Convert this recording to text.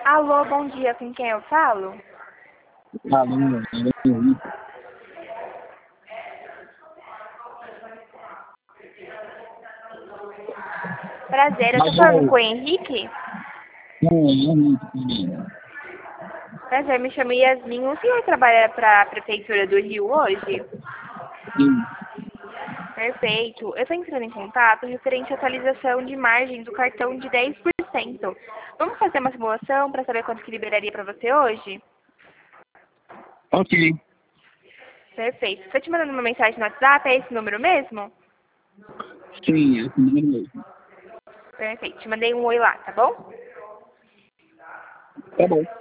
Alô, bom dia, com quem eu falo? Alô, Prazer, eu tô mas falando com o Henrique? também. Prazer, me chamo Yasmin. O senhor trabalha para a Prefeitura do Rio hoje? Sim, Perfeito. Eu estou entrando em contato referente à atualização de margem do cartão de 10%. Vamos fazer uma simulação para saber quanto que liberaria para você hoje? ok. Perfeito. Estou te mandando uma mensagem no WhatsApp, é esse número mesmo? Sim, é comigo mesmo. Perfeito. Te mandei um oi lá, tá bom? Tá bom.